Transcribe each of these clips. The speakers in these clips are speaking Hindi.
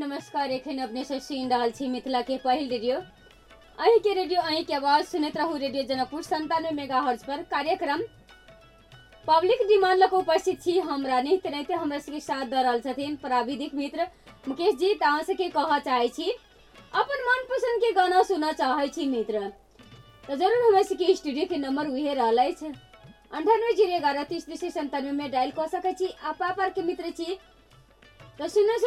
नमस्कार। एखन अपने सब सुनि रहल छी मिथिला के पहिल रेडियो अहीं के रेडियो अहीं के आवाज सुनैत रहू रेडियो जनकपुर 97 मेगाहर्ट्ज पर कार्यक्रम पब्लिक डिमांड लक उपस्थित छी हम रानी। तेनाहिते हमरा सबके साथ दऽ रहल छथिन प्राविधिक मित्र मुकेश जी। तऽ अहाँ सबके कहऽ चाहै छी अपन मनपसंद के गाना सुनऽ चाहै छी मित्र तऽ जरूर हमरा सबके स्टूडियो के नंबर उहे रहल अछि 9801133397 में डायल कऽ सकै छी। आ पापर के मित्र छी तो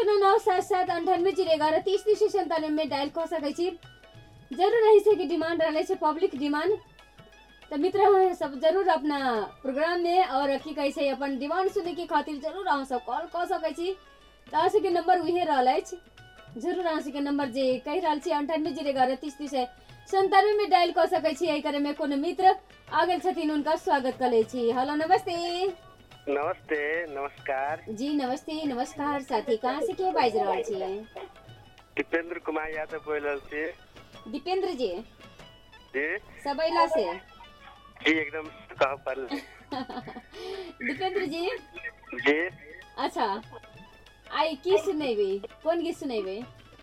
009779801133397 में डायल कर सकै छी। जरूर रही से कि डिमांड रहे छै पब्लिक डिमांड तो मित्र सब जरूर अपना प्रोग्राम में और की कहे छै अपन डिमांड सुने के खातिर जरूर अहाँ सब कॉल कर सकै छी। तो अहाँ सबके नंबर उहे रहल अछि। जरूर अहाँ सबके नंबर जे कहि रहल छी 9801133397 में डायल कर सकै छी। एहि करे में कोनो मित्र आ गेल छथिन उनका स्वागत कर लै छी। हेलो नमस्ते। नमस्ते नमस्कार जी नमस्ते नमस्कार साथी। कहाँ से के बाज रहल छी? दीपेंद्र कुमार यादव बोल रहल छी। दीपेंद्र जी जी सबैला से जी एकदम कह पर दीपेंद्र जी जी अच्छा आई की सुनेबे कौन गीत सुनेबे?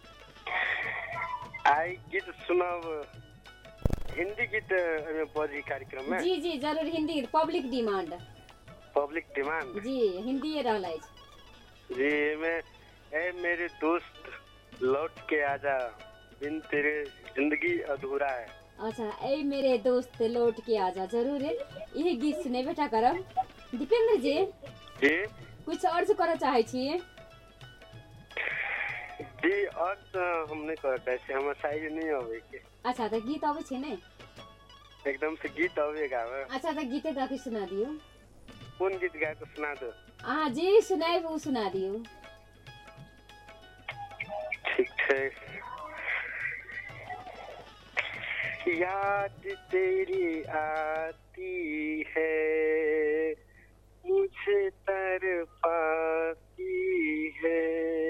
आई गीत सुनब हिंदी गीत बजी कार्यक्रम में। जी जी जरूर हिंदी पब्लिक डिमांड जी हिंदी रहल अछि। जी में ए मेरे दोस्त लौट के आजा बिन तेरे जिंदगी अधूरा है। अच्छा ए मेरे दोस्त लौट के आजा जरूर है यही गीत सुने बेटा करब। दीपेंद्र जी जी कुछ अर्ज करऽ चाहे छी? जी और हम नहीं करते हैं हमर साइज नहीं होवे के। अच्छा तो गीत आवे छे ने एकदम से गीत आवेगा। अच्छा तो गीते गा के सुना दियो। कौन गीत गा के सुना दो? हाँ जी सुनाए वो सुना दियो। ठीक है। याद तेरी आती है मुझे तड़पाती है।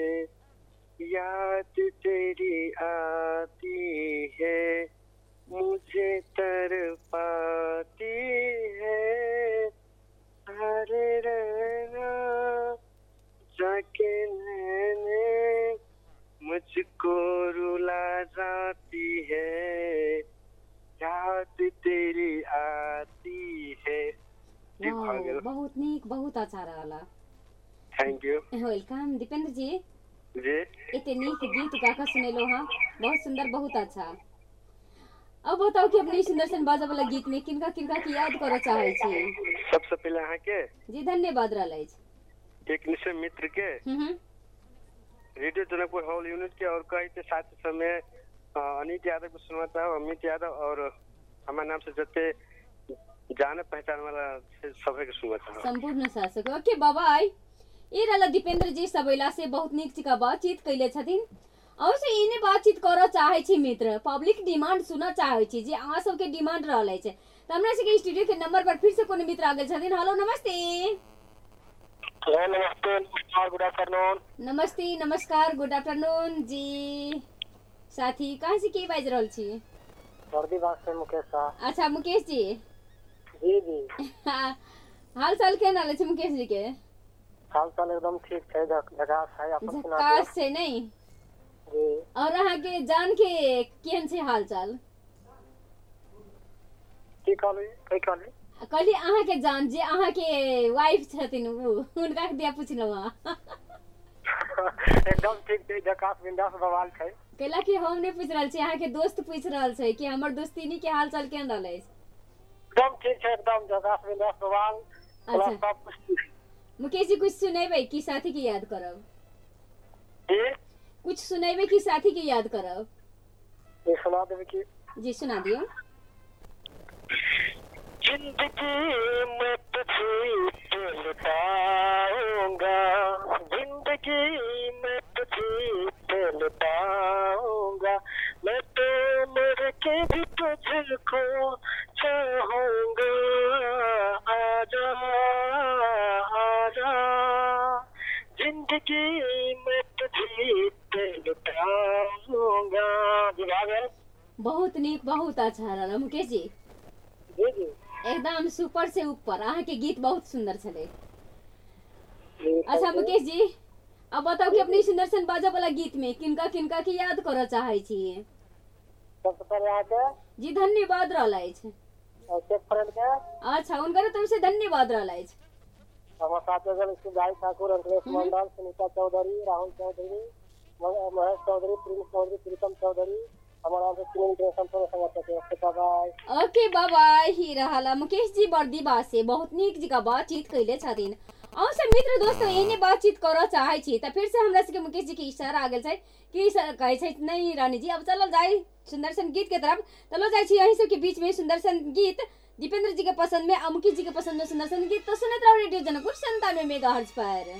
याद तेरी आती है मुझे तड़पाती है। सारे रहना जाके मैंने मुझको रुला जाती है। याद तेरी आती है। बहुत नीक बहुत अच्छा रहला। Thank you welcome Dipendra ji. जी इतने नीक गीत गाकर सुनेलो हाँ बहुत सुंदर बहुत अच्छा। अब बताओ कि अपने सुंदर सन बाजा वाला गीत में किनका किनका की याद करऽ चाहे छी? सबसे पहले अहाँ के जी धन्यवाद रहल अछि। एक निश्चय मित्र के रेडियो जनकपुर हॉल यूनिट के और कई के साथ समय अनित यादव को सुनवाता हूँ। अमित यादव और हमारे नाम से जते जाने पहचान वाला सभी के सुनवाता हूँ। संपूर्ण शासक ओके बाबा आई ई रहला दीपेंद्र जी सबैला से बहुत नीक चिका बातचीत कैले छथिन। और से इने बातचीत करऽ चाहे छी मित्र पब्लिक डिमांड सुनऽ चाहे छी जे अहाँ सबके डिमांड रहल छै। तो हमरा सबके स्टूडियो के नंबर पर फिर से कोनो मित्र आ गेल छथिन। हेलो नमस्ते। नमस्ते नमस्कार गुड आफ्टरनून। नमस्ते नमस्कार गुड आफ्टरनून जी। साथी कहाँ से के बाज रहल छी? बर्दीबाग से मुकेश साहब। अच्छा मुकेश जी जी जी हाल चाल केना रहल छै मुकेश जी के? हाल चाल एकदम ठीक है झकास है। अपन सुना झकास छै नहीं जी। और अहाँ के जान के केहन छै हाल चाल? की कहली कहली अहाँ के जान जे अहाँ के वाइफ छथिन वो उनका के दिया पूछलौ हां। एकदम ठीक छै झकास बिंदास बवाल छै। कैला कि हम नहीं पूछ रहल छी अहाँ के दोस्त पूछ रहल छै कि हमर दोस्तिनी के हाल चाल केहन रहल अछि? एकदम ठीक छै एकदम झकास बिंदास बवाल। अच्छा मुकेश जी कुछ सुनेबे कि साथी के याद करब? जी कुछ सुनेबे कि साथी के याद करब? ये सुना देवे की जी सुना दियो। जिंदगी में तुझे लुटाऊंगा जिंदगी में तुझे लुटाऊंगा मैं तो मर के भी तुझको चाहूंगा। आजा आजा जिंदगी में तुझे लुटाऊंगा। बहुत नीक बहुत अच्छा रहल मुकेश जी। जी जी एकदम सुपर से ऊपर अहाँ के गीत बहुत सुंदर छले। अच्छा मुकेश जी अब बताओ कि अपनी सुंदरसन बाजा वाला गीत में किनका किनका की याद करऽ चाहै छी? सबसे पहले आके जी धन्यवाद रहलै छै। और चेक फ्रेंड के अच्छा उनकर तरफ से धन्यवाद रहलै छै। हमारे साथ में सुधाई ठाकुर, अंकलेश मंडल, सुनीता चौधरी, राहुल चौधरी, महेश चौधरी, प्रिंस चौधरी, प्रीतम चौधरी, हमारा नाम से तीन इंटरनेशनल पर संगत है। Okay bye. ओके बाय ही रहला मुकेश जी बर्दी बा से बहुत नीक जगह बातचीत कैले छथिन। और सब मित्र दोस्त एने बातचीत करऽ चाहै छी त फिर से हमरा सबके मुकेश जी के इशारा आ गेल छै कि कहै छै नहीं रानी जी अब चलल जाई सुंदरसन गीत के तरफ। चलो जाय छी यहीं सब के बीच में सुंदरसन गीत दीपेंद्र जी के पसंद में, मुकेश जी के पसंद में सुंदरसन गीत। तो सुनते रहो रेडियो जनकपुर 97 मेगाहर्ट्ज पर।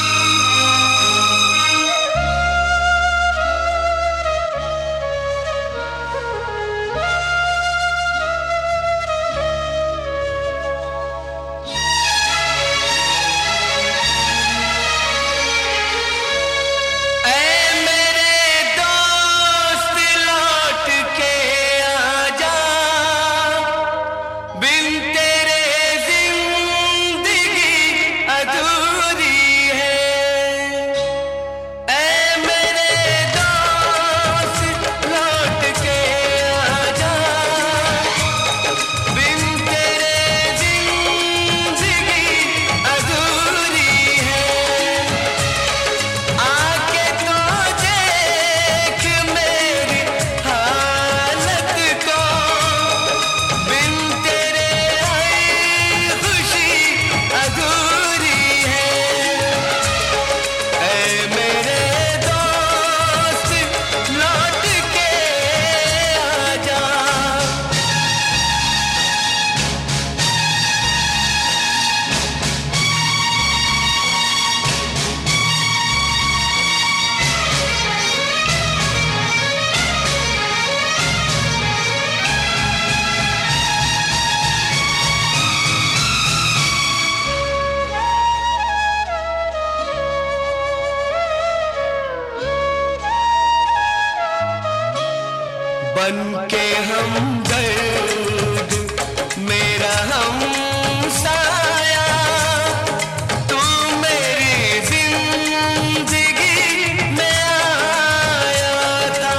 बनके हमदर्द मेरा हम साया तू मेरी जिंदगी में आया था।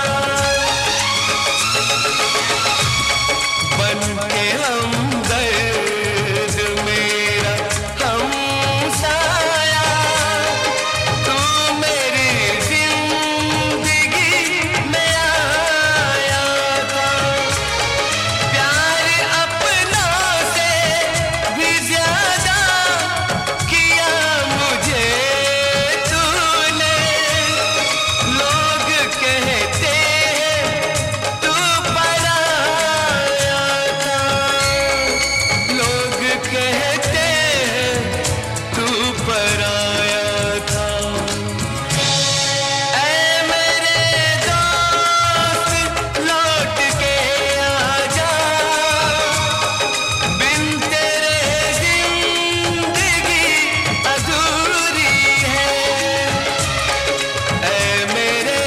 बनके हमदर्द मेरा हम साया तू मेरी जिंदगी में आया था। प्यार अपना से भी ज्यादा किया मुझे तूने। लोग कहते हैं तू पराया था। लोग कहते हैं तू पराया था। ऐ मेरे दोस्त लौट के आजा बिन तेरे जिंदगी अधूरी है। ऐ मेरे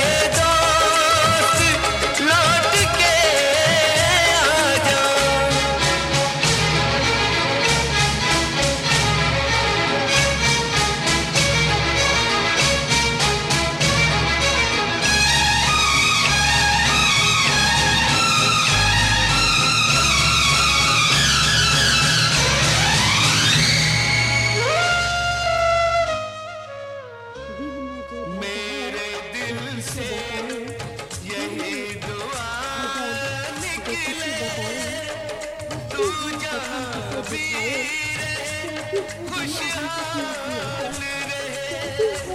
दोस्त लौट के आजा। मेरे दिल से यही दुआ निकले तू जहाँ भी रहे खुशहाल रहे।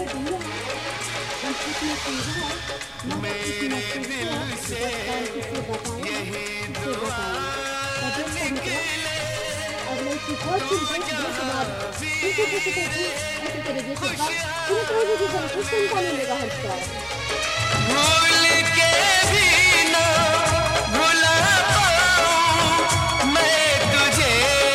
मेरे दिल से यही दुआ निकले भूल के भी ना भुला पाऊं मैं तुझे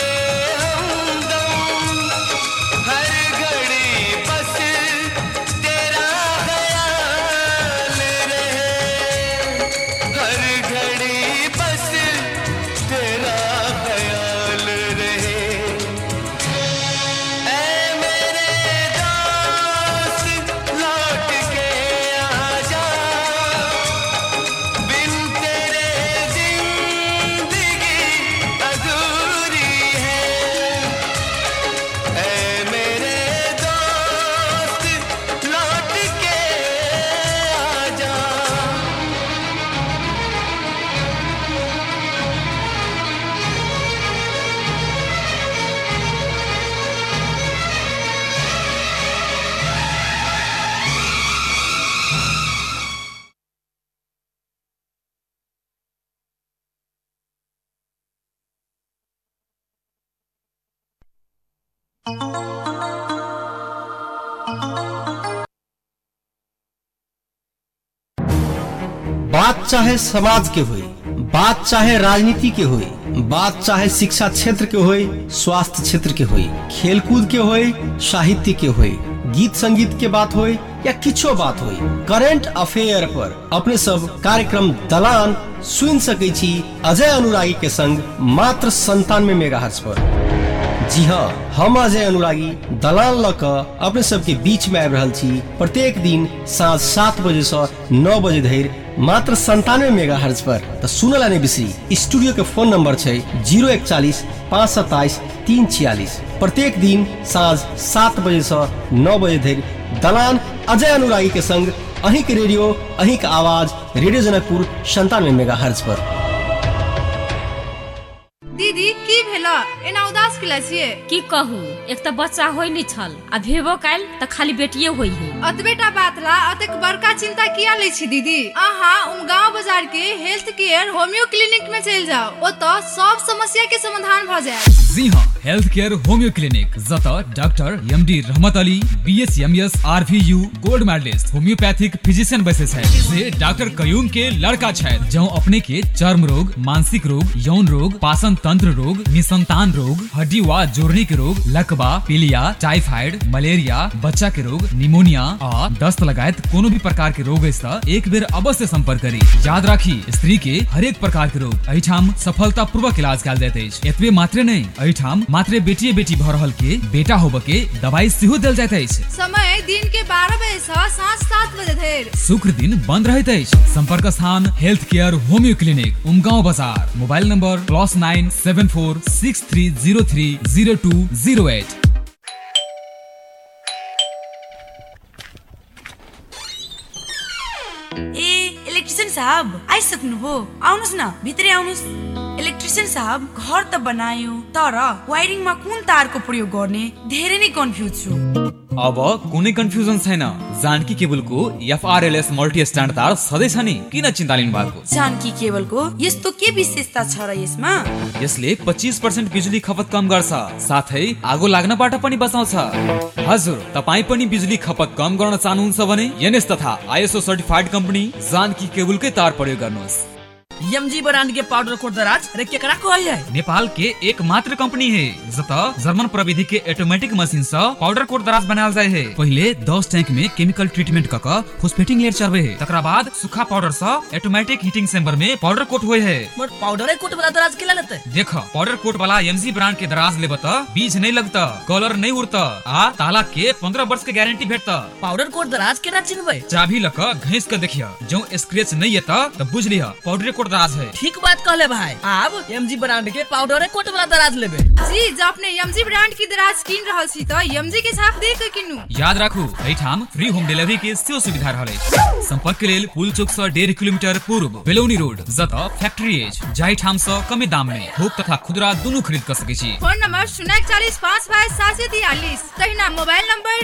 हमदम। हर घड़ी बस तेरा ख्याल रहे। हर घड़ी बस तेरा ख्याल रहे। ऐ मेरे दोस्त बात चाहे समाज के होई, बात चाहे राजनीति के होई, बात चाहे शिक्षा क्षेत्र के होई, स्वास्थ्य क्षेत्र के होई, खेलकूद के होई, साहित्य के होई, गीत संगीत के बात होई या किछो बात होई, करेंट अफेयर पर अपने सब कार्यक्रम दलान सुन सकै छी अजय अनुरागी के संग मात्र 97 मेगाहर्ट्ज पर। जी हाँ, हम अजय अनुरागी दलान लक अपने सबके बीच में आबि रहल छी प्रत्येक दिन साँझ 7 बजे से 9 बजे धरि मात्र 97 मेगाहर्ट्ज पर। तो सुनला नहीं बिसरी, स्टूडियो के फोन नंबर है 041 527 346। प्रत्येक दिन साँझ 7 बजे से 9 बजे धरि दलान अजय अनुरागी के संग अहीं के रेडियो, अहीं के आवाज, रेडियो जनकपुर 97 मेगाहर्ट्ज पर। दीदी की भेला एना उदास किला छिए? की कहू, एक तो बच्चा होई नहीं छल आ भेबो काल त खाली बेटिए होई है। अतबेटा बात ला अतेक बड़का चिंता किया ले छी दीदी? आहा गांव बाजार के हेल्थ केयर होमियो क्लिनिक में चल जाओ, ओतऽ सब समस्या के समाधान भ जाए। जी हाँ, हेल्थ केयर होमियो क्लिनिक जता doctor MD Rahmat Ali BSMS RVU gold medalist homeopathic physician बैसे छै, से डॉक्टर कयूम के लड़का छै, जो अपने के चर्म रोग, मानसिक रोग, यौन रोग, पाचन तंत्र रोग, निसंतान रोग, हड्डी वा जोड़ने के रोग, लकवा, पीलिया, टाइफाइड, मलेरिया, बच्चा के रोग, निमोनिया आ दस्त लगायत कोनो भी प्रकार के रोग है एक बेर अवश्य संपर्क करी। याद राखी, स्त्री के हरेक प्रकार के रोग एहिठाम सफलता पूर्वक इलाज कयल जाइत अछि। एतबे मात्रे नहीं, एहिठाम मात्र बेटी बेटी भऽ रहल के बेटा होबे के दवाई सेहो देल जाइत अछि। समय दिन के 12 बजे से साँझ 7 बजे धरि, शुक्र दिन बंद रहैत अछि। संपर्क स्थान health care homeo clinic, Umgaon बाजार। Mobile number +9 74 6303 0208। इलेक्ट्रिशियन साहब आई सक्नुभयो? आउनुस् न, भित्रै आउनुस्। इलेक्ट्रिशियन साहब, घर त बनायो तर वायरिङ मा कुन तारको प्रयोग गर्ने धेरै नै कन्फ्युज छु। अब कुनै कन्फ्युजन छैन। जानकी केबलको FRLS मल्टी स्ट्यान्ड तार सधैँ छ नि, किन चिन्ता लिनु भएको? जानकी केबलको यस्तो के विशेषता छ र यसमा? यसले 25% बिजुली खपत कम गर्छ, साथै आगो लाग्नबाट पनि बचाउँछ। हजुर, तपाई पनि बिजुली खपत कम गर्न चाहनुहुन्छ भने NS तथा ISO सर्टिफाइड कंपनी जानकी केबलकै तार प्रयोग गर्नुहोस्। MG ब्रांड के पाउडर कोट दराज रे केकरा कहै है? नेपाल के एकमात्र कंपनी है जता जर्मन प्रविधि के ऑटोमेटिक मशीन से पाउडर कोट दराज बनायल जाय है। पहिले 10 टैंक में केमिकल ट्रीटमेंट क के फॉस्फेटिंग लेयर चढ़बे है, तकरा बाद सूखा पाउडर से ऑटोमेटिक हीटिंग चेंबर में पाउडर कोट होय है। मोर पाउडर कोट वाला दराज केला लेते? देख, पाउडर कोट वाला MG ब्रांड के दराज लेब त बीज नहीं लगता, कलर नहीं उड़ता आ ताला के 15 वर्ष के गारंटी भेटता। पाउडर कोट दराज केना चिन्हबै? चाबी ल के घिस के देखिया, जो स्क्रैच नहीं येता त बुझ लिया पाउडर कोट दराज है। ठीक बात कहले भाई, अब MG ब्रांड के पाउडर कोट वाला दराज लेबे। जी, जब अपने MG ब्रांड की दराज किन रहल छी त MG के छाप देख के किनु। याद राखू, एठाम फ्री होम डिलीवरी के सेहो सुविधा रहले। संपर्क के लेल पुल चौक से 1.5 किलोमीटर पूर्व बेलौनी रोड जता फैक्ट्री एज, जाहि ठाम से कमे दाम में थोक तथा खुदरा दोनों खरीद कर सकै छी। फोन नंबर 041 522 743, तहिना मोबाइल नंबर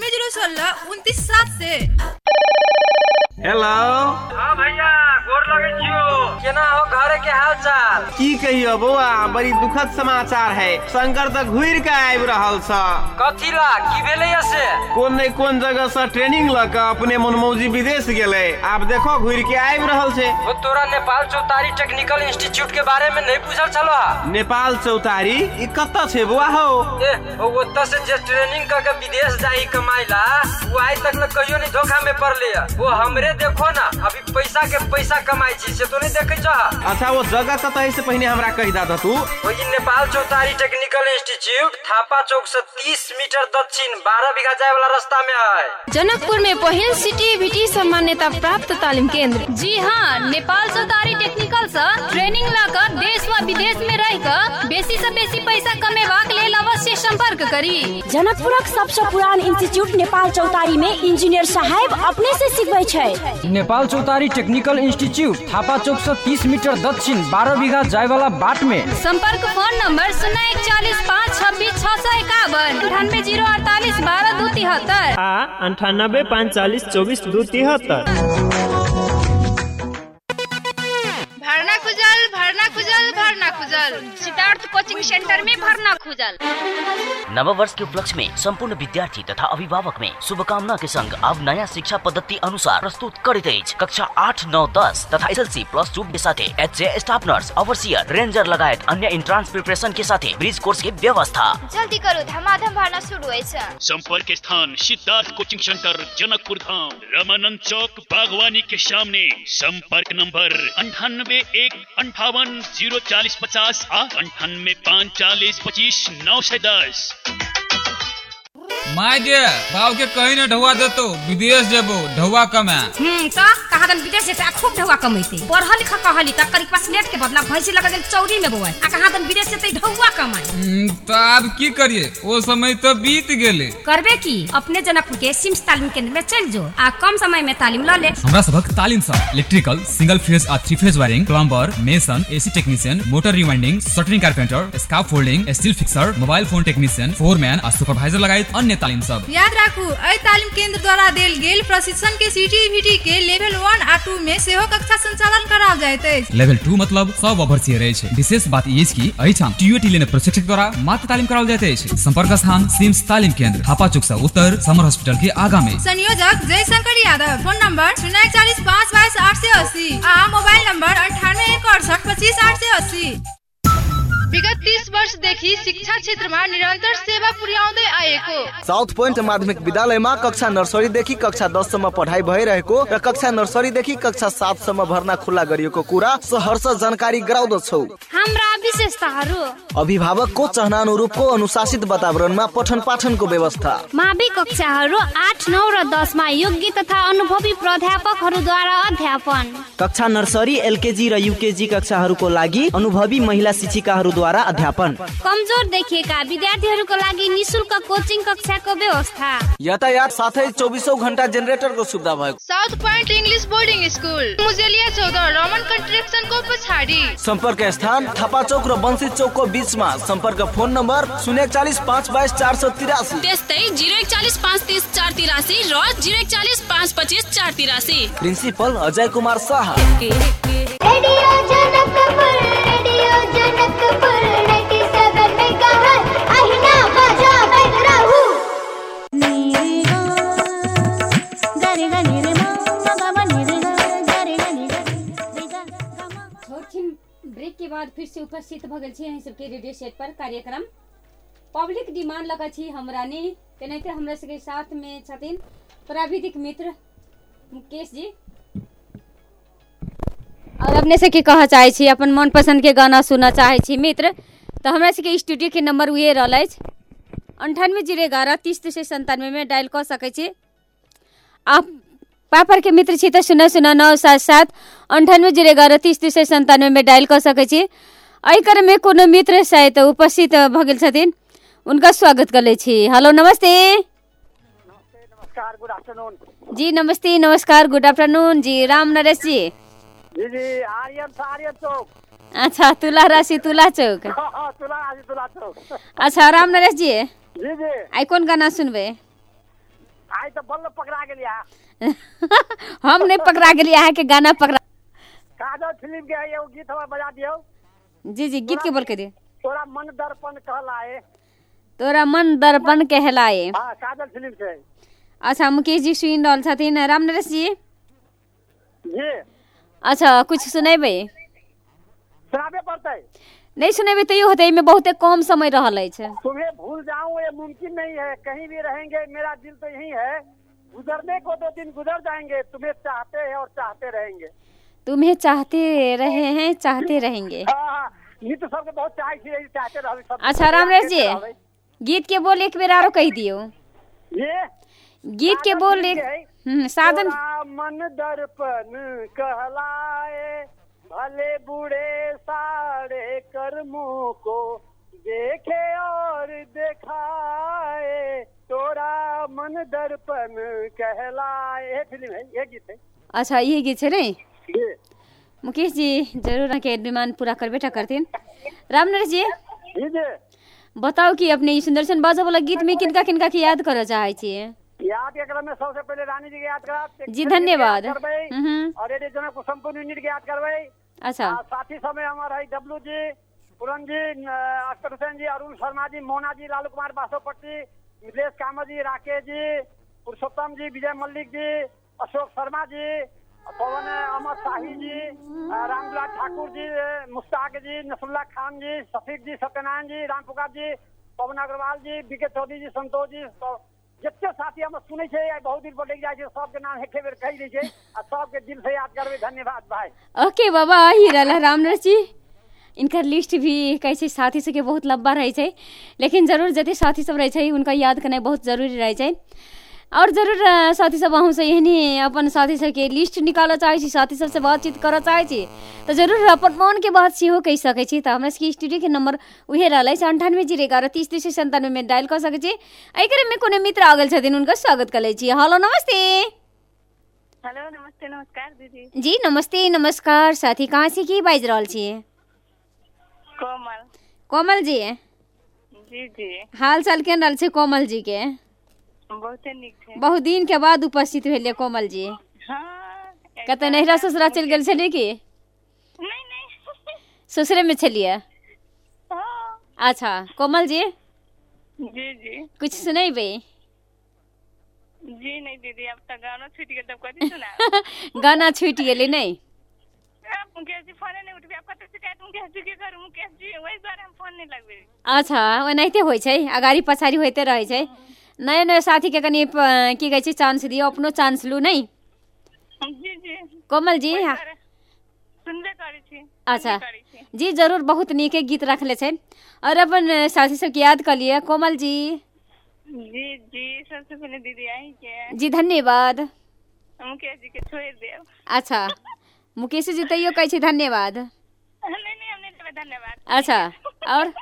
98 016 29 7 से। हेलो। हाँ भैया, गोर लगे छियो। केना हो घरे के हाल चाल? की कहियो बौआ, बड़ी दुखद समाचार है। शंकर तक घुर के आबि रहल छ। कथी ला, की भेलै से? कोन नै कोन जगह से ट्रेनिंग ल के अपने मनमौजी विदेश गेले, आब देखो घुर के आबि रहल छे। वो तोरा नेपाल चौतारी टेक्निकल इंस्टीट्यूट के बारे में नहीं पूछल छलो? नेपाल चौतारी ई कत्ता छे बौआ हो? ओत्ता से जे ट्रेनिंग क के विदेश जाई कमाइला, वो आज तक न कहियो नहीं धोखा में पड़ले। वो हमरे देखो ना, अभी पैसा के पैसा कमाई छी से तो नहीं देखे छ। अच्छा, वो जगह कत है से पहले हमरा कह दा तू। वही नेपाल चौतारी टेक्निकल इंस्टीट्यूट थापा चौक से 30 मीटर दक्षिण 12 बीघा जाए वाला रास्ता में है। जनकपुर में पहिल CTVT सम्मान्यता प्राप्त तालीम केंद्र। जी हाँ, नेपाल चौतारी टेक्निकल से ट्रेनिंग लाकर देश व विदेश में रहकर बेसी से बेसी पैसा कमेबाक लेल अवश्य संपर्क करी। जनकपुरक सबसे पुरान इंस्टीट्यूट नेपाल चौतारी में इंजीनियर साहब अपने से सिखबै छै। नेपाल चौतारी टेक्निकल इंस्टीट्यूट थापा चौक से 30 मीटर दक्षिण 12 बीघा जाए वाला बाट में। संपर्क फोन नंबर 041 526 651, 98 048 12 273 आ 98 540 24 273। भरना खुजल, भरना खुजल, भरना खुजल। खुजल, सिद्धार्थ कोचिंग सेंटर में भरना खुजल। नव वर्ष के उपलक्ष्य में संपूर्ण विद्यार्थी तथा अभिभावक में शुभकामना के संग अब नया शिक्षा पद्धति अनुसार प्रस्तुत करित अछि। कक्षा 8, 9, 10 तथा SLC +2 के साथे HJ staff nurse, overseer, ranger लगायत अन्य इंट्रांस प्रिपरेशन के साथे ब्रिज कोर्स के व्यवस्था। जल्दी करो, धमाधम भरना शुरू अछि। संपर्क स्थान सिद्धार्थ कोचिंग सेंटर, जनकपुर धाम, रमानंद चौक, बागवानी के सामने। संपर्क नंबर 9815504050 और 985425 माय गे भाव के कहीं न ढौआ देतो, विदेश जेबो ढौआ कमा। तो कहा दन विदेश से खूब ढौआ कमाइते। पढ़ल लिखल कहली त करी पास नेट के बदला भैंसी लगा देन चौरी में बोए। आ कहा दन विदेश से ढौआ कमाई। तो अब की करिए, वो समय तो बीत गेले। करबे की अपने जनकपुर के सिम्स तालीम केंद्र में चल जो आ कम समय में तालीम ल ले। हमरा सबक तालीम सा इलेक्ट्रिकल, सिंगल फेज आ 3 phase wiring, plumber, mason, AC technician, motor rewinding, shuttering carpenter, scaffolding, steel fixer, mobile phone technician, foreman आ सुपरवाइजर लगायत अन्य तालीम सब। याद राखू, एहि तालीम केंद्र द्वारा देल गेल प्रशिक्षण के CTVT के लेवल 1 आ 2 में सेहो कक्षा संचालन कराओल जाइत अछि। लेवल 2 मतलब सब ओवरसियर रहै छै। विशेष बात ई अछि कि एहि ठाम TUT लेने प्रशिक्षक द्वारा मात्र तालीम कराओल जाइत अछि। संपर्क स्थान सिम्स तालीम केंद्र, थापा चौक से उत्तर, समर हॉस्पिटल के आगा में। संयोजक जयशंकर यादव। फोन नंबर 0414522 880 आ मोबाइल नंबर 9816252880। विगत 30 वर्षदेखि शिक्षा क्षेत्रमा निरन्तर सेवा पुर्याउँदै आएको साउथ पोइन्ट माध्यमिक विद्यालयमा कक्षा नर्सरीदेखि कक्षा 10 सम्म पढाइ भइरहेको र कक्षा नर्सरीदेखि कक्षा 7 सम्म भर्ना खुला गरिएको कुरा सहर्ष जानकारी गराउँदछौ। हाम्रा विशेषताहरू: अभिभावकको चाहना अनुरूपको अनुशासित वातावरणमा पठन पाठनको व्यवस्था, मावि कक्षाहरू 8, 9 र 10 मा योग्य तथा अनुभवी प्राध्यापकहरूद्वारा अध्यापन, कक्षा नर्सरी, LKG र UKG कक्षाहरूको लागि अनुभवी महिला शिक्षिकाहरू द्वारा अध्यापन, कमजोर देखिएका विद्यार्थीहरूको लागि निशुल्क कोचिङ कक्षाको व्यवस्था, यातायात साथै 24औं घण्टा जेनेरेटरको सुविधा भएको। South point English boarding school, Mujeliya 14, Raman कन्स्ट्रक्सनको पछाडि। सम्पर्क स्थान थापा चौक र बंसी चौकको बीचमा। सम्पर्क फोन नम्बर 041522483। त्यस्तै 041533483 र 041525483। Principal Ajay Kumar Shah. Radio Janakpur, radio Janakpur 97 megahertz, अहिना बजा बैठ रहू। ब्रेक के बाद फिर से उपस्थित भ गेल छी अहीं सबके रेडियो सेट पर कार्यक्रम पब्लिक डिमांड लगा छी हमरा ने। तेनाहिते हमरा सबके साथ में छथिन प्राविधिक मित्र मुकेश जी। और अपने से की कह चाहे छी, अपन मन पसंद के गाना सुनना चाहे छी मित्र, तो हमरा सबके स्टूडियो के नंबर उहे रहल अछि 9801 30 में डायल कर सकै छी। आप पापर के मित्र छी तो 00977 9801 30 में डायल कर सकै छी। एहि क्रम में कोनो मित्र शायद उपस्थित भ गेल छथिन, उनका स्वागत कर ले छी। हेलो, नमस्ते। नमस्कार, गुड आफ्टरनून जी। नमस्ते, नमस्कार, गुड आफ्टरनून जी। राम नरेश जी। जी आर्यन चौक। अच्छा, तुला राशि तुला चौक। तुला चौक। अच्छा, राम नरेश जी। जी जी। आई कौन गाना सुनबे? आई तो बल्ल पकड़ा गेलिया। हम नहीं पकड़ा गेलिया है के गाना पकड़ा। काजल फिल्म के है, वो गीत हमारा बजा दियो। जी जी, गीत के बोल के दे। तोरा मन दर्पण कहलाए, तोरा मन दर्पण कहलाए। हां, काजल फिल्म से। अच्छा, मुकेश जी सुन रहल छथिन। राम नरेश जी जी। अच्छा, कुछ सुनेबे? सुनाबे पड़तै। नहीं सुनेबे तो ये होते में बहुत कम समय रहल है। तुम्हें भूल जाऊं ये मुमकिन नहीं है, कहीं भी रहेंगे मेरा दिल तो यही है, गुजरने को 2 दिन गुजर जाएंगे, तुम्हें चाहते हैं और चाहते रहेंगे। तुम्हें चाहते रहे हैं, चाहते रहेंगे। हां, ये तो सबके बहुत चाहते रहे सब। अच्छा राम नरेश जी, गीत के बोल एक बेर आरो कह दियो। ये गीत के बोल एक साधन। मन दर्पण कहलाए, भले बूढ़े सारे कर्मों को देखे और दिखाए, तोरा मन दर्पण कहलाए। फिल्म है, ये गीत है। अच्छा, ये गीत है रे। मुकेश जी जरूर के डिमांड पूरा करबे करथिन। राम नरेश जी बताओ कि अपने सुदर्शन बाजा वाला गीत में किनका किनका के याद कर चाहे छिए? याद के क्रम में सबसे पहले रानी जी के याद करा जी, धन्यवाद। और रेडियो जनक को संपूर्ण यूनिट के याद करबै। अच्छा, साथी समय हमारा है डब्लू जी, पूरन जी, अख्तर हुसैन जी, अरुण शर्मा जी, मोना जी, लालू कुमार बासोपट्टी, मिथिलेश कामत जी, राकेश जी, पुरुषोत्तम जी, विजय मल्लिक जी, अशोक शर्मा जी, पवन अहमद शाही जी, रामदुलाल ठाकुर जी, मुश्ताक जी, नसरुल्लाह खान जी, शफीक जी, सत्यनारायण जी, राम प्रकाश जी, पवन अग्रवाल जी, बीके चौधरी जी, संतोष जी, जितने साथी हम सुने छे बहुत दिन पर लेके जाए सबके नाम एक बेर कही दै छे आ सबके दिल से याद करबे। धन्यवाद भाई। ओके बाबा, ही रहला रामनरस जी। इनकर लिस्ट भी कैसे साथी सबके बहुत लंबा रहे छे, लेकिन जरूर जते साथी सब रहे छे उनका याद करना बहुत जरूरी रहे छे। और जरूर साथी सब अहूँ से यही अपन साथी सबके लिस्ट निकाल चाहे छी, साथी सबसे बातचीत कर चाहे छी तो जरूर अपन मन के बात सेहो कह सके छी। तो हमरा सबके स्टूडियो के नंबर उहे रहले 98 में डायल कर सके छी। एहि क्रम में कोनो मित्र आ गेल छथिन, उनका स्वागत कर ले छी। हेलो नमस्ते। हेलो नमस्ते, नमस्कार दीदी जी। नमस्ते नमस्कार। साथी कहाँ से की बाज रहल छी? कोमल। कोमल जी जी जी। हाल चाल केहन रहल छै कोमल जी के? बहुते नीक छै। बहुत दिन के बाद उपस्थित भेलिए कोमल जी। हाँ। कतऽ नैहरा ससुरा चलि गेल छलिए की? नहीं नहीं, ससुरे में छलिए? हाँ। अच्छा कोमल जी। जी जी। कुछ सुनेबे? जी नहीं दीदी, अब तक गाना छूट गया, तब कथी सुना? गाना छूट गेले नहीं? मुकेश जी फोन नहीं उठबे, आप कतऽ शिकायत मुकेश जी के करू? मुकेश जी वही द्वारा हम फोन नहीं लगबे। अच्छा, ओनाहिते होइ छै, अगाड़ी पछाड़ी होते रहे छै। नए नए साथी के कनी की कहै छै चांस दियो, अपनो चांस लू नहीं? जी जी। कोमल जी सुनबे करै छी। अच्छा जी, जरूर बहुत नीक गीत रखले छै और अपन साथी सबके याद कर लिए। कोमल जी जी जी, सबसे पहले दीदी आई के जी धन्यवाद। मुकेश जी के छोड़ देव। अच्छा, मुकेश जी तैयो कहै छै धन्यवाद? नहीं नहीं, हम नहीं देबे धन्यवाद। अच्छा, और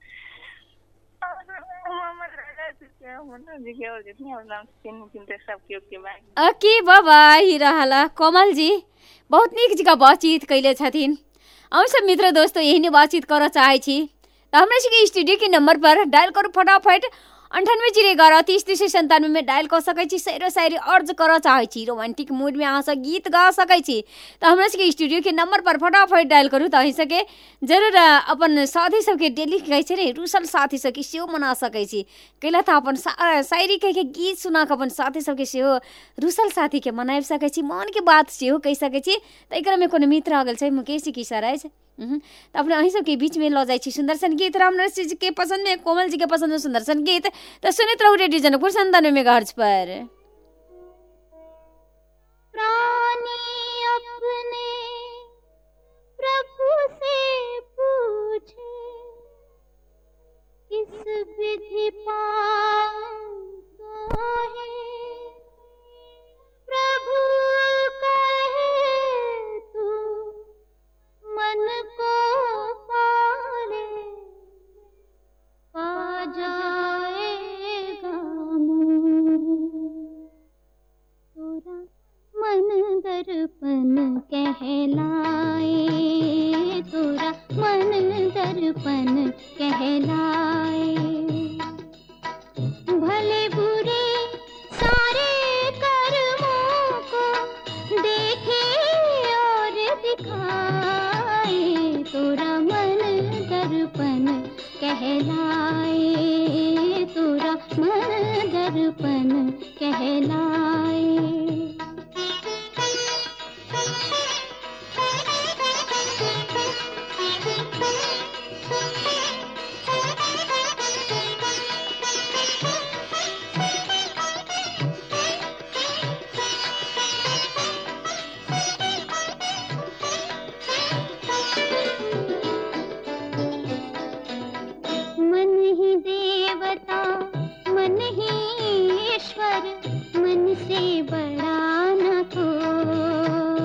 ओके बाबा, ही रहला कोमल जी। बहुत नीक जगह बातचीत कैले छथिन। हम सब मित्र दोस्तों यही बातचीत कर चाहे छी तो हमरा सबके स्टूडियो के नंबर पर डायल करू फटाफट 98 में डायल कर सकै छी। शेरो शायरी अर्ज कर चाहे छी, रोमांटिक मूड में अहाँ सब गीत गा सकै छी तो हमरा सबके स्टूडियो के नंबर पर फटाफट डायल करू तो अहीं सके जरूर अपन साथी सबके डेली कहै छै रे रुसल साथी सबके सेहो मना सकै छी। कैला तो अपन शायरी कह के गीत सुना के अपन साथी सबके सेहो रुसल साथी के मनाबि सकै छी, मन के बात सेहो कहि सकै छी। तो एकरा में कोनो मित्र आ गेल छै मुकेश जी की सराय छै तो अपने अहीं सबके बीच में ल जाइ छी सुंदर सन गीत। रामनरस जी के पसंद में, कोमल जी के पसंद में सुंदर सन गीत तो सुनित रहू रेडियो जनकपुर 97 मेगाहर्ट्ज पर। प्राणी अपने प्रभु से पूछे, किस विधि पाऊं है? प्रभु कहे तू मन को पाले, पा जाएगा तोरा मन दर्पण कहलाए, तोरा मन दर्पण कहलाए। भले बुरे सारे कर्मों को देखे और दिखाए, तोरा मन दर्पण कहलाए, तोरा मन दर्पण कहलाए। मन ही देवता मन ही ईश्वर, मन से बड़ा न कोई।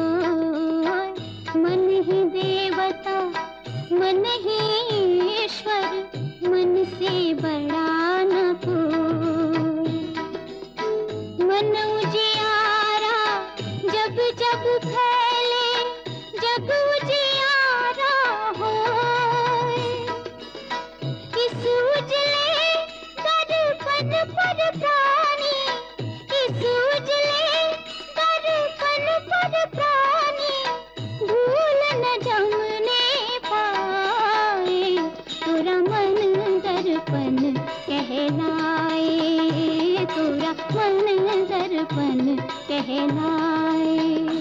मन ही देवता मन ही ईश्वर, मन से बड़ा न कोई। मन उजियारा जब जब फैले, जग उजियारा होए। इस उजले दर्पण पर प्राणी, इस उजले कहलाए।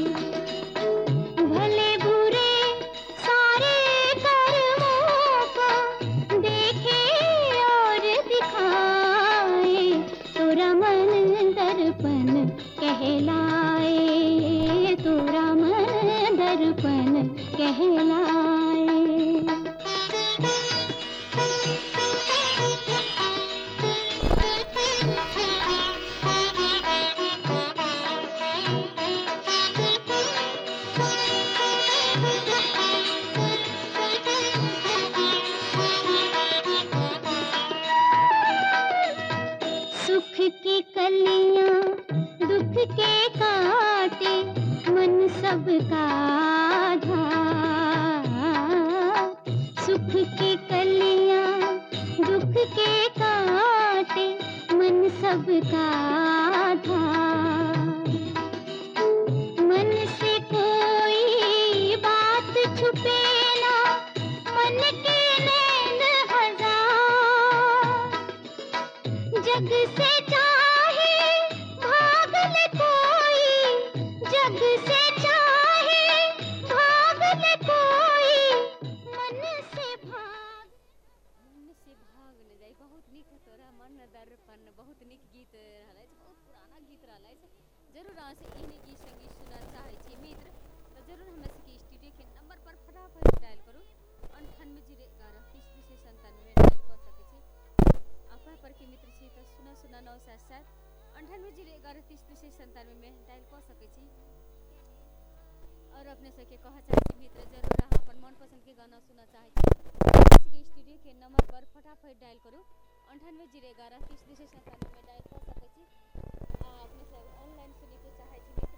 भले बुरे सारे कर्मों को देखे और दिखाए, तोरा मन दर्पण कहलाए, तोरा मन दर्पण कहलाए। सुख की कलियां दुख के काटे, मन सबका आधा। सुख की कलियां दुख के काटे, मन सबका आधा। मन से कोई बात छुपे ना, मन के नैन हजार। जग से चाहे भाग ले कोई, जग से चाहे भाग ले कोई, मन से भाग न जाए। बहुत निक तोरा मन दर्पण, बहुत निक गीत रहलै, बहुत पुराना गीत रहलै। जरूर अहाँ से एहने गीत संगीत सुनना चाहै छी मित्र, तो जरूर हमरा सबके स्टूडियो के नंबर पर फटाफट डायल करू 9801 30 297 में डायल कर सकै छी। आपा पर के मित्र छी तो सुना 977 9801 30 297 में डायल कर सकै छी। और अपने सबके कह चाहै छी मित्र, जरूर अहाँ अपन मनपसंद के गाना सुनना चाहै छी इसके स्टूडियो के नंबर पर फटाफट डायल करू 9801 30 297 में डायल कर सकै छी। अपने सब ऑनलाइन सुने के चाहै छी मित्र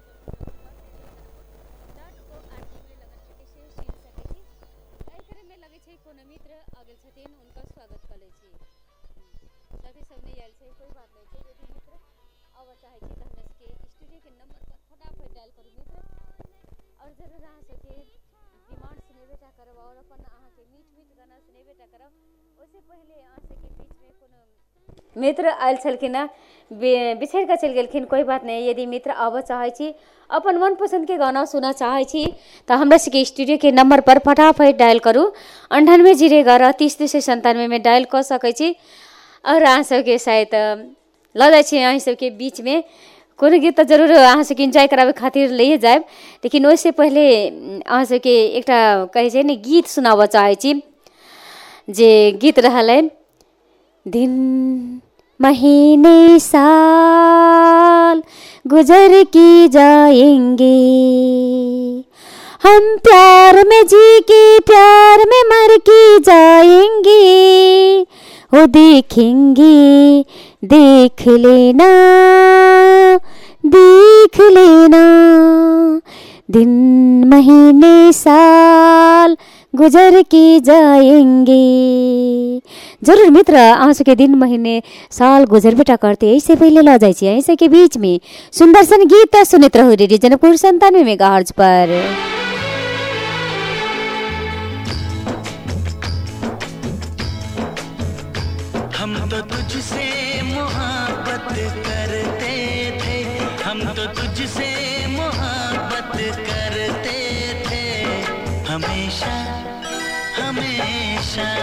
www.org में लगन के शेयर सुन सकै छी। एहि तरह में लगे छै कोनो मित्र आगल छथिन, उनका स्वागत कर लै छी। साथी सब नहीं आयल छै, कोई बात नहीं छै। यदि मित्र आवा चाहै छी तो हमरा सबके स्टूडियो के नंबर पर फटाफट डायल करू मित्र। और जरूर अहाँ सबके डिमांड सुनेबेटा करब और अपन अहाँ के मीठ मीठ गाना सुनेबेटा करब। उससे पहले अहाँ सबके बीच में कोनो मित्र आयल छलखिन ना, बिछड़ के चल गेलखिन, कोई बात नहीं। यदि मित्र आवा चाहै छी, अपन मनपसंद के गाना सुना चाहै छी तो हमरा सबके स्टूडियो के नंबर पर फटाफट डायल करू 9801 30 297 में डायल कर सकै छी। और अहाँ सबके शायद ल जाइ छी अहाँ सबके बीच में कोनो गीत तो जरूर अहाँ सबके एंजॉय कराबे खातिर ले जाएब, लेकिन ओइसे पहले अहाँ सबके एकटा कहै छै ने गीत सुनाबऽ चाहै छी, जे गीत रहलै दिन महीने साल गुजर की जाएंगे, हम प्यार में जी के प्यार में मर के जाएंगे, वो देखेंगे देख लेना देख लेना, दिन महीने साल गुजर के जाएंगे। जरूर मित्र अहाँ सबके दिन महीने साल गुजर बेटा करते ऐसे पहले ला जाइ छी ऐसे के बीच में सुंदर सन गीत सुनित रहू रेडियो जनकपुर 97 मेगाहर्ट्ज पर। हम तो तुझसे मोहब्बत करते थे, हम तो तुझसे मोहब्बत करते थे, हमेशा हमेशा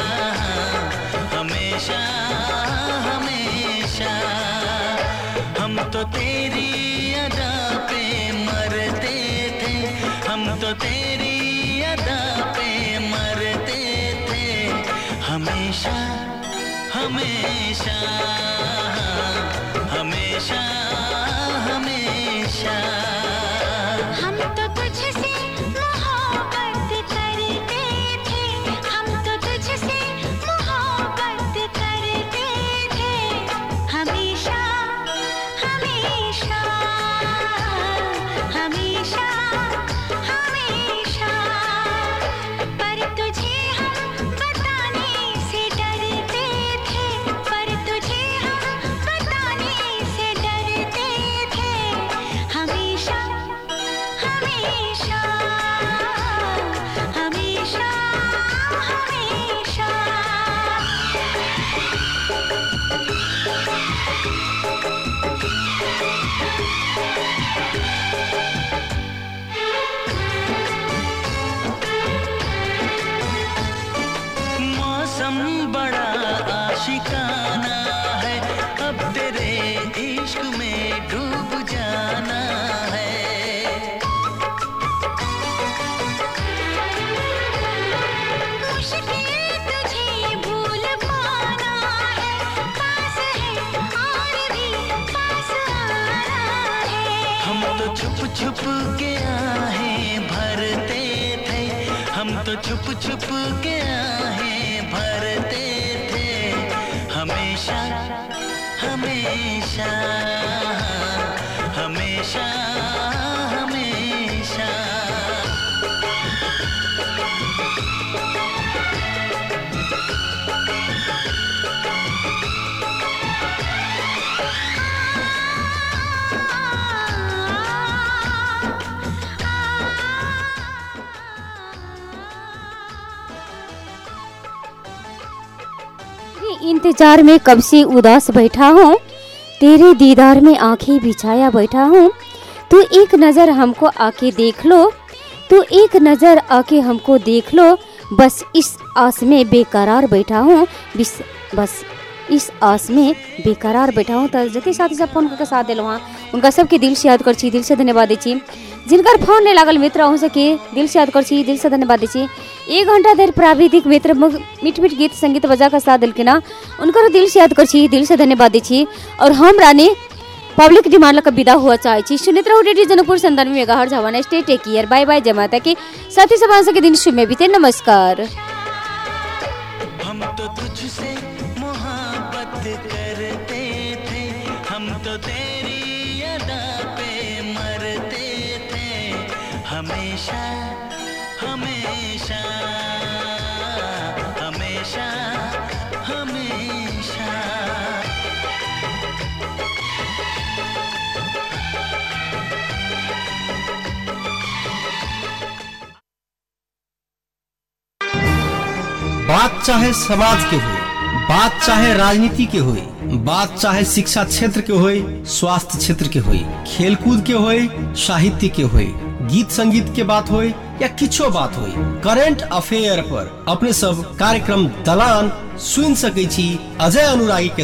हमेशा हमेशा। हम तो तेरी अदा पे मरते थे, हम तो तेरी अदा पे मरते थे, हमेशा हमेशा हमेशा हमेशा। हम तो तुझसे मोहब्बत करते थे, हम तो तुझसे मोहब्बत करते थे, हमेशा हमेशा हमेशा हमेशा। पर तुझे हम बताने से डरते थे, पर तुझे हम मौसम बड़ा आशिकाना है, अब तेरे इश्क में डूब जाना है। मुश्किल तुझे भूल पाना है, पास है और भी पास आना है। हम तो छुप छुप के आहें भरते थे, हम तो छुप छुप के आहें भरते थे, हमेशा हमेशा हमेशा हमेशा। इंतजार में कब से उदास बैठा हूँ, तेरे दीदार में आंखें बिछाया बैठा हूँ। तू एक नज़र हमको आके देख लो, तू एक नज़र आके हमको देख लो, बस इस आस में बेकरार बैठा हूँ, बस इस आस में बेकरार बैठा हूँ। तो जते साथी सब फोन करके साथ दिलो, उनका सबके दिल से याद कर छी, दिल से धन्यवाद दी छी। जिनकर फोन नहीं लागल मित्र हो सके दिल से याद कर छी, दिल से धन्यवाद दी छी। 1 घंटा देर प्राविधिक मित्र मीठ मीठ गीत संगीत बजा का साथ दिल के ना, उनका दिल से याद कर छी, दिल से धन्यवाद दी छी। और हम रानी पब्लिक डिमांड का विदा हुआ चाहे छी। सुनित रहो रेडियो जनकपुर 97 मेगाहर्ट्ज हवा। Stay take care, bye bye, जय माता की। साथी सब आज के दिन शुभ में बीते, नमस्कार। हम तो तुझसे मोहब्बत करते थे, हम तो तेरी अदा पे मरते थे, हमेशा हमेशा हमेशा हमेशा। बात चाहे समाज के हो, बात चाहे राजनीति के होई, बात चाहे शिक्षा क्षेत्र के होई, स्वास्थ्य क्षेत्र के होई, खेलकूद के होई, साहित्य के होई, गीत संगीत के बात होई या किछो बात होई, करेंट अफेयर पर अपने सब कार्यक्रम दलान सुन सकै छी अजय अनुरागी के